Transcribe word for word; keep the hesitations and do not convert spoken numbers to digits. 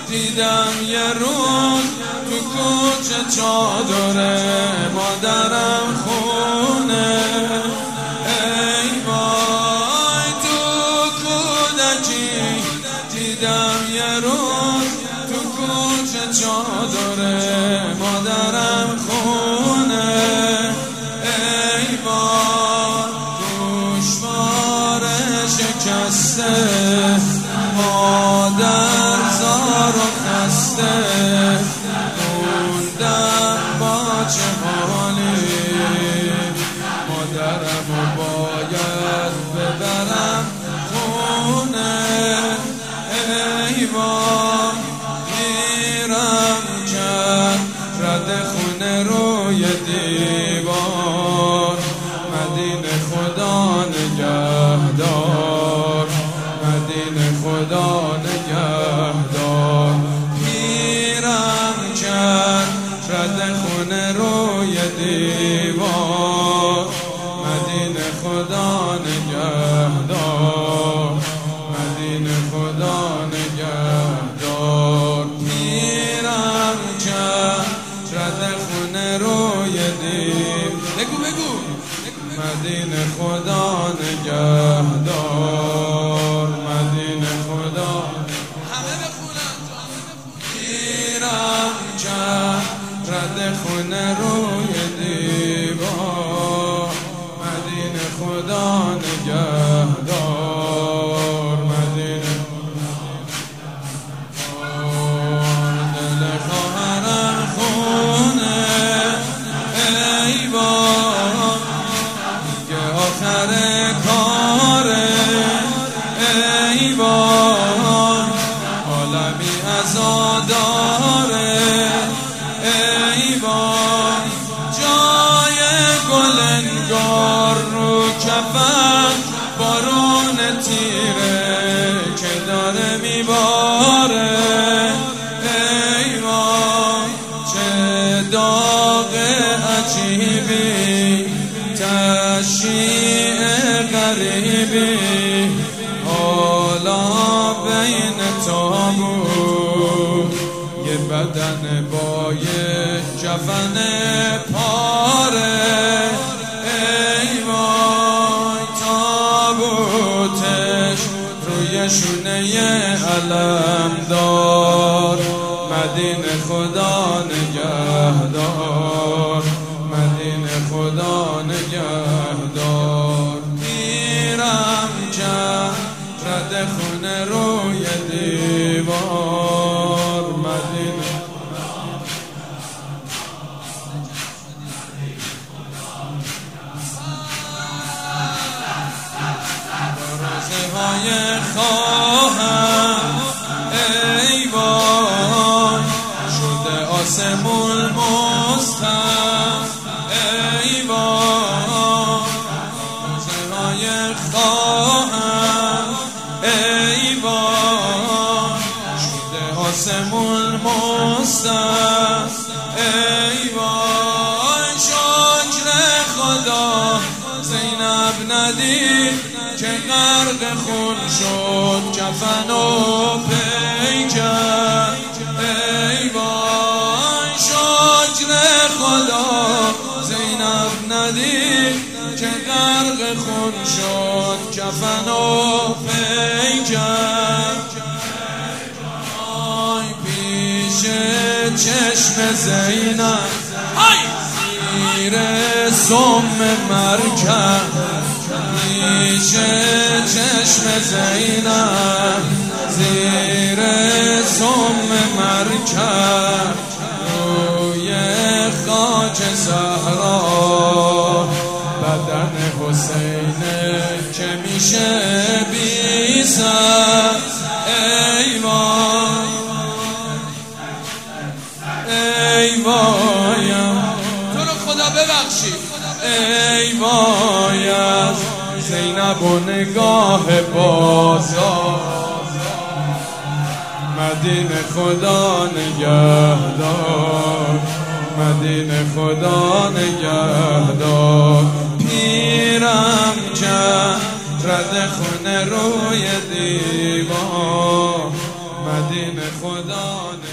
دیدم یه روز تو کوچه چادره مادرم خونه. ای وای تو کودکی دیدم یه روز تو کوچه چادره مادرم خونه. ای وای گوشوار شکسته مادر زار و خسته موندم با چه حالی. مادرمو باید ببرم خونه. ای وای میرم کرد رد خونه روی دیوار. مدینه خدا نگهدار، مدینه خدا نگهدار. پیرم کرد رد خونه روی دیوار. مدینه خدا نگهدار، مدینه خدا نگهدار. پیرم کرد رد خونه روی دیوار. بگو بگو مدینه خدا نگهدار، مدینه خدا همه بخونن. پیرم کرد رد خونه روی دیوار. مدینه خدا نگهدار، مدینه دل خواهرم خونه. ای وای دیگه آخر کاره. ای وای عالمی عزاداره. ای وای جای گل انگار رو کفن بارون تیره که داره میباره. ای وای چه داغ عجیبی تشیع غریبی حالا بین تابوت یه بدن با یه کفن پاره. ای وای تابوتش روی شونه علم دار. مدینه خدا نگهدار، مدینه خدا نگهدار. میرم کرد رد خونه روی دیوار. مدینه رازه های خواهم. ای وای شده آسمون مستم. ای وای رازه های خواهم. ای وای شده آسمون مستم. ای وای شکر خدا زینب ندید که غرق خون شد کفن و پیکر. ای وای شکر خدا زینب ندید که غرق خون شد کفن و پیکر. آی پیش چشم زینب زیر سم مرکب. پیش چشم زینب زیر سم مرکب روی خاک صحرا بدن حسین که میشه بی سر. ای وای ای وایم تو رو خدا ببخشی. ای وای از زینب و نگاه بازار. مدینه خدا نگهدار، مدینه خدا نگهدار. پیرم کرد رد خونه روی دیوار. مدینه خدا